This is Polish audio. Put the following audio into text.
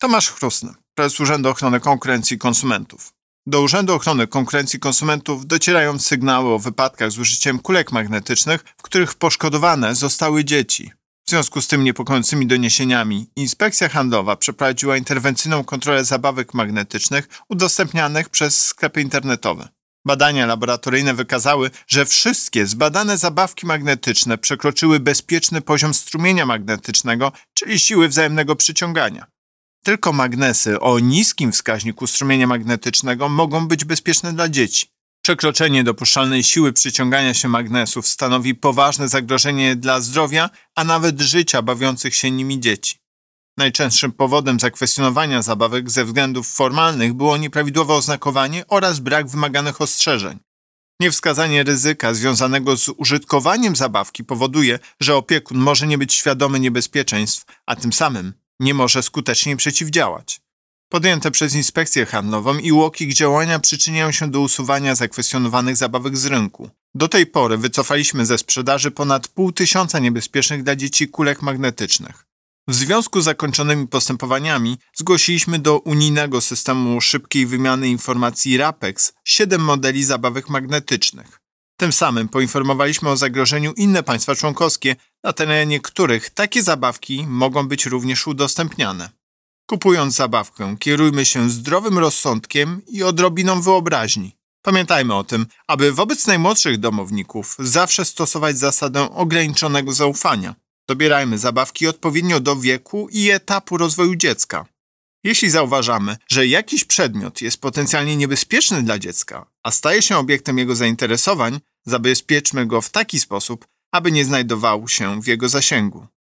Tomasz Chrustny, prezes Urzędu Ochrony Konkurencji i Konsumentów. Do Urzędu Ochrony Konkurencji i Konsumentów docierają sygnały o wypadkach z użyciem kulek magnetycznych, w których poszkodowane zostały dzieci. W związku z tym niepokojącymi doniesieniami Inspekcja Handlowa przeprowadziła interwencyjną kontrolę zabawek magnetycznych udostępnianych przez sklepy internetowe. Badania laboratoryjne wykazały, że wszystkie zbadane zabawki magnetyczne przekroczyły bezpieczny poziom strumienia magnetycznego, czyli siły wzajemnego przyciągania. Tylko magnesy o niskim wskaźniku strumienia magnetycznego mogą być bezpieczne dla dzieci. Przekroczenie dopuszczalnej siły przyciągania się magnesów stanowi poważne zagrożenie dla zdrowia, a nawet życia bawiących się nimi dzieci. Najczęstszym powodem zakwestionowania zabawek ze względów formalnych było nieprawidłowe oznakowanie oraz brak wymaganych ostrzeżeń. Niewskazanie ryzyka związanego z użytkowaniem zabawki powoduje, że opiekun może nie być świadomy niebezpieczeństw, a tym samym nie może skutecznie przeciwdziałać. Podjęte przez Inspekcję Handlową i UOKiK działania przyczyniają się do usuwania zakwestionowanych zabawek z rynku. Do tej pory wycofaliśmy ze sprzedaży ponad 500 niebezpiecznych dla dzieci kulek magnetycznych. W związku z zakończonymi postępowaniami zgłosiliśmy do unijnego systemu szybkiej wymiany informacji RAPEX 7 modeli zabawek magnetycznych. Tym samym poinformowaliśmy o zagrożeniu inne państwa członkowskie, na terenie których takie zabawki mogą być również udostępniane. Kupując zabawkę, kierujmy się zdrowym rozsądkiem i odrobiną wyobraźni. Pamiętajmy o tym, aby wobec najmłodszych domowników zawsze stosować zasadę ograniczonego zaufania. Dobierajmy zabawki odpowiednio do wieku i etapu rozwoju dziecka. Jeśli zauważamy, że jakiś przedmiot jest potencjalnie niebezpieczny dla dziecka, a staje się obiektem jego zainteresowań, zabezpieczmy go w taki sposób, aby nie znajdował się w jego zasięgu.